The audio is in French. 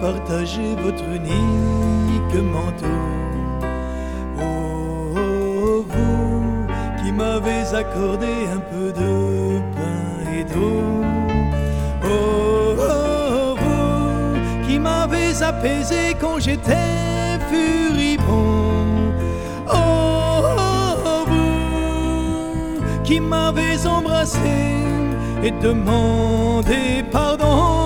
partager votre unique manteau. Oh, vous qui m'avez accordé un peu de pain et d'eau. Oh, vous qui m'avez apaisé quand j'étais furibond. Oh, vous qui m'avez embrassé et demandé pardon.